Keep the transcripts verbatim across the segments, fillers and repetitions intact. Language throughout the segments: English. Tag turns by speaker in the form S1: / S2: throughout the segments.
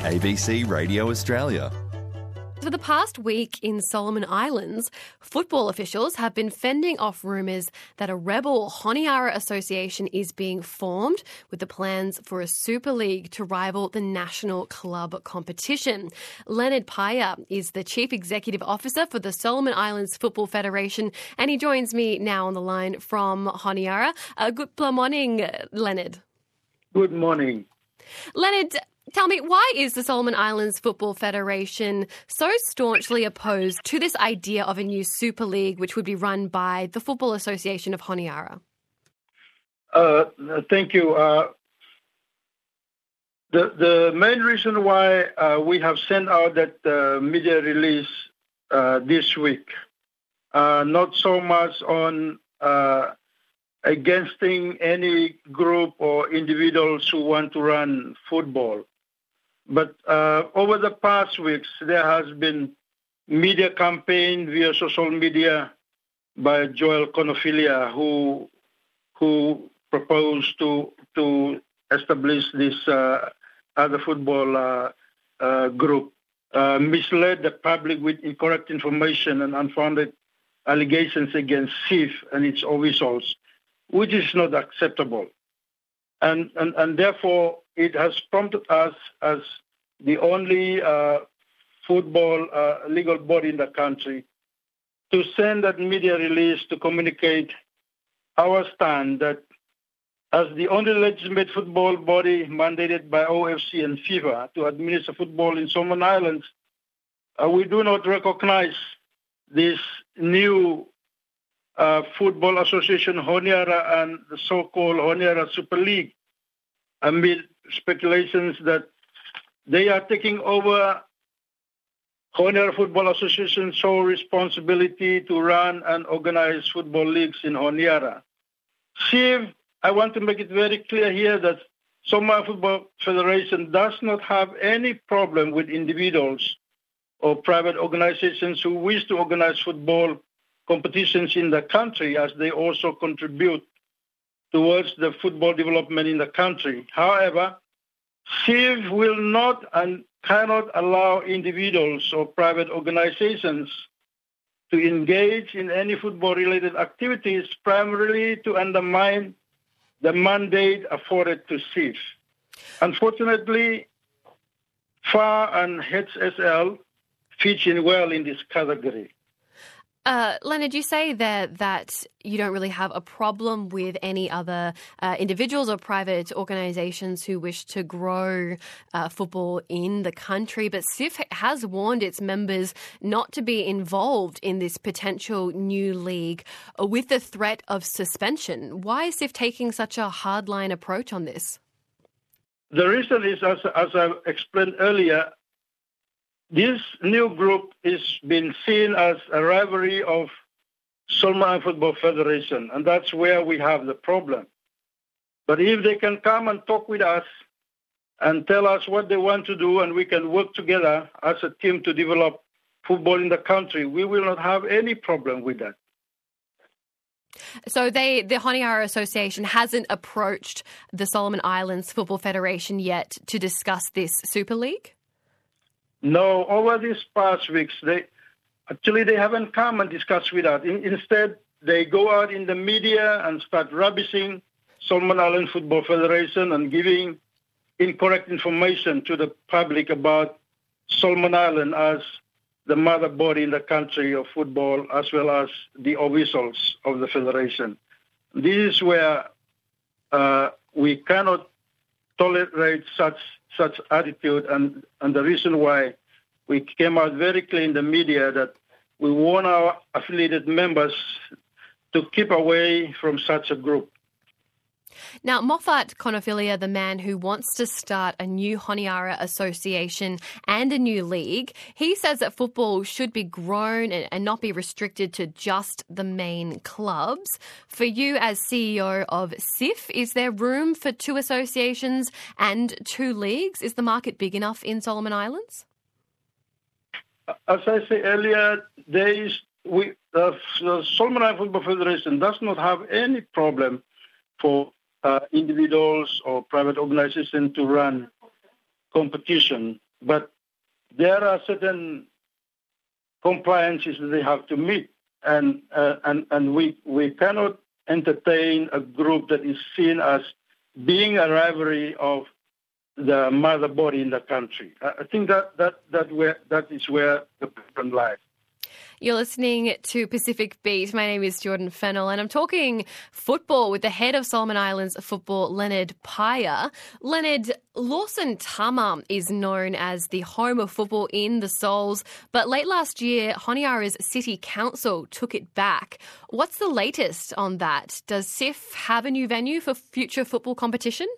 S1: A B C Radio Australia.
S2: For the past week in Solomon Islands, football officials have been fending off rumours that a rebel Honiara association is being formed with the plans for a Super League to rival the national club competition. Leonard Paya is the Chief Executive Officer for the Solomon Islands Football Federation, and he joins me now on the line from Honiara. Uh, good morning, Leonard.
S3: Good morning.
S2: Leonard, tell me, why is the Solomon Islands Football Federation so staunchly opposed to this idea of a new Super League which would be run by the Football Association of Honiara?
S3: Uh, thank you. Uh, the the main reason why uh, we have sent out that uh, media release uh, this week, uh, not so much on uh, against any group or individuals who want to run football. But uh, over the past weeks, there has been media campaign via social media by Joel Conophilia, who who proposed to to establish this uh, other football uh, uh, group, uh, misled the public with incorrect information and unfounded allegations against S I F and its officials, which is not acceptable. And, and, and therefore, it has prompted us as the only uh, football uh, legal body in the country to send that media release to communicate our stand that as the only legitimate football body mandated by O F C and FIFA to administer football in Solomon Islands, uh, we do not recognize this new Uh, Football Association Honiara and the so-called Honiara Super League amid speculations that they are taking over Honiara Football Association's sole responsibility to run and organize football leagues in Honiara. S I F, I want to make it very clear here that Solomon Football Federation does not have any problem with individuals or private organizations who wish to organize football competitions in the country, as they also contribute towards the football development in the country. However, S I F will not and cannot allow individuals or private organizations to engage in any football-related activities, primarily to undermine the mandate afforded to S I F. Unfortunately, F A and H S L fit in well in this category.
S2: Uh, Leonard, you say there that you don't really have a problem with any other uh, individuals or private organisations who wish to grow uh, football in the country, but S I F has warned its members not to be involved in this potential new league with the threat of suspension. Why is S I F taking such a hardline approach on this?
S3: The reason is, as, as I explained earlier, this new group is being seen as a rivalry of Solomon Football Federation, and that's where we have the problem. But if they can come and talk with us and tell us what they want to do, and we can work together as a team to develop football in the country, we will not have any problem with that.
S2: So they, the Honiara Association hasn't approached the Solomon Islands Football Federation yet to discuss this Super League?
S3: No, over these past weeks, they actually they haven't come and discussed with us. In, instead, they go out in the media and start rubbishing Solomon Island Football Federation and giving incorrect information to the public about Solomon Island as the mother body in the country of football, as well as the officials of the federation. This is where uh, we cannot tolerate such such attitude, and, and the reason why we came out very clear in the media that we warn our affiliated members to keep away from such a group.
S2: Now, Moffat Conophilia, the man who wants to start a new Honiara association and a new league, he says that football should be grown and, and not be restricted to just the main clubs. For you as C E O of S I F, is there room for two associations and two leagues? Is the market big enough in Solomon Islands?
S3: As I said earlier, there is we uh, the Solomon Island Football Federation does not have any problem for uh, individuals or private organizations to run competition. but there are certain compliances that they have to meet, and uh, and and we we cannot entertain a group that is seen as being a rivalry of the mother body in the country. I think that that that where that is where the problem lies.
S2: You're listening to Pacific Beat. My name is Jordan Fennell, and I'm talking football with the head of Solomon Islands football, Leonard Paya. Leonard, Lawson Tama is known as the home of football in the Sols, but late last year, Honiara's City Council took it back. What's the latest on that? Does S I F have a new venue for future football competition?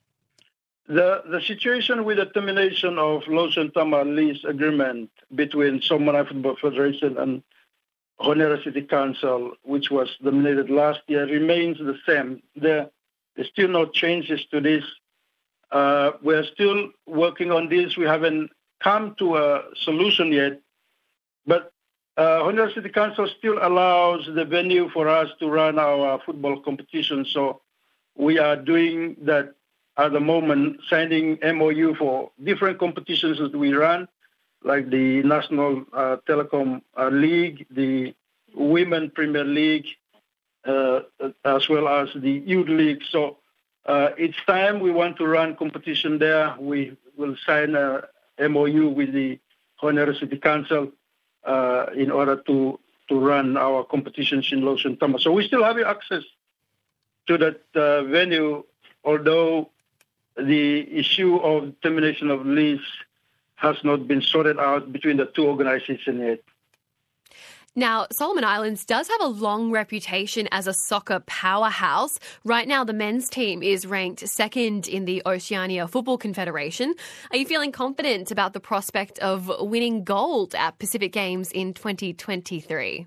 S3: The the situation with the termination of Lawson Tama lease agreement between Solomon Island Football Federation and Honiara City Council, which was terminated last year, remains the same. There, there's still no changes to this. Uh, we're still working on this. We haven't come to a solution yet. But uh, Honiara City Council still allows the venue for us to run our football competition. So we are doing that at the moment, signing M O U for different competitions that we run, like the National uh, Telecom uh, League, the Women Premier League, uh, as well as the Youth League. So uh, it's time we want to run competition there. We will sign a M O U with the Honiara City Council uh, in order to, to run our competitions in Lawson Tama. So we still have access to that uh, venue, although the issue of termination of lease has not been sorted out between the two organizations yet.
S2: Now, Solomon Islands does have a long reputation as a soccer powerhouse. Right now, the men's team is ranked second in the Oceania Football Confederation. Are you feeling confident about the prospect of winning gold at Pacific Games in twenty twenty-three?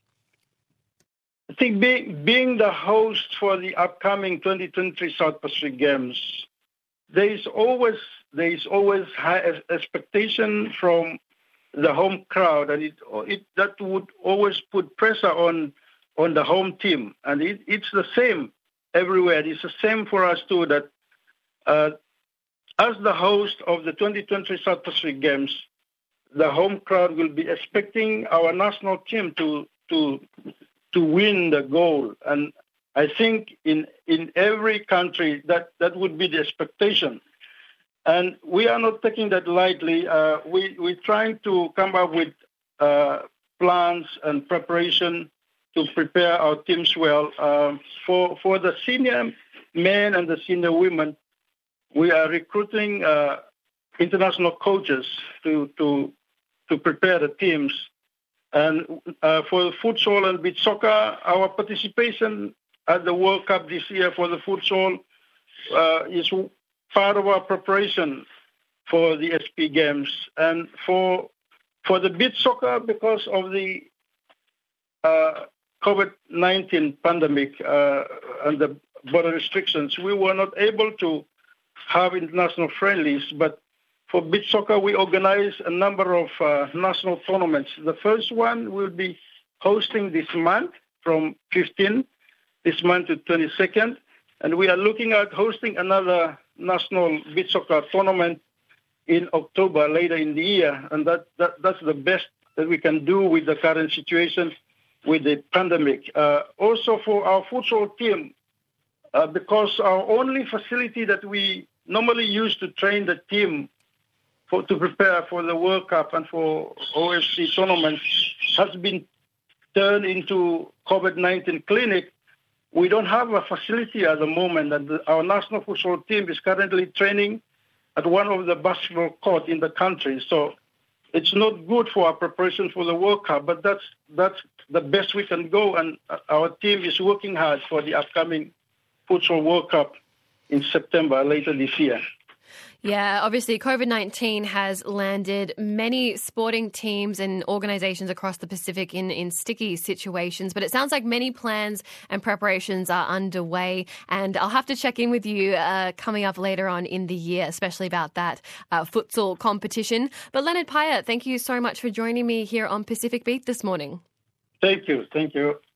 S3: I think being, being the host for the upcoming twenty twenty-three South Pacific Games, there is always there is always high expectation from the home crowd, and it, it that would always put pressure on on the home team, and it, it's the same everywhere. It's the same for us too. That uh, as the host of the twenty twenty South Pacific Games, the home crowd will be expecting our national team to to to win the gold, and I think in, in every country that, that would be the expectation. And we are not taking that lightly. Uh, we, we're trying to come up with uh, plans and preparation to prepare our teams well. Uh, for, for the senior men and the senior women, we are recruiting uh, international coaches to, to, to prepare the teams. And uh, for futsal and beach soccer, our participation at the World Cup this year for the futsal uh, is part of our preparation for the S P Games. And for for the beach soccer, because of the uh, COVID nineteen pandemic uh, and the border restrictions, we were not able to have international friendlies. But for beach soccer, we organize a number of uh, national tournaments. The first one will be hosting this month from fifteenth this month to twenty-second, and we are looking at hosting another national beach soccer tournament in October later in the year, and that, that that's the best that we can do with the current situation with the pandemic. Uh, also for our futsal team, uh, because our only facility that we normally use to train the team for to prepare for the World Cup and for O F C tournaments has been turned into COVID nineteen clinic. We don't have a facility at the moment, and the, our national futsal team is currently training at one of the basketball courts in the country. So it's not good for our preparation for the World Cup, but that's that's the best we can go, and our team is working hard for the upcoming futsal World Cup in September later this year.
S2: Yeah, obviously COVID nineteen has landed many sporting teams and organisations across the Pacific in, in sticky situations, but it sounds like many plans and preparations are underway, and I'll have to check in with you uh, coming up later on in the year, especially about that uh, futsal competition. But Leonard Paya, thank you so much for joining me here on Pacific Beat this morning.
S3: Thank you. Thank you.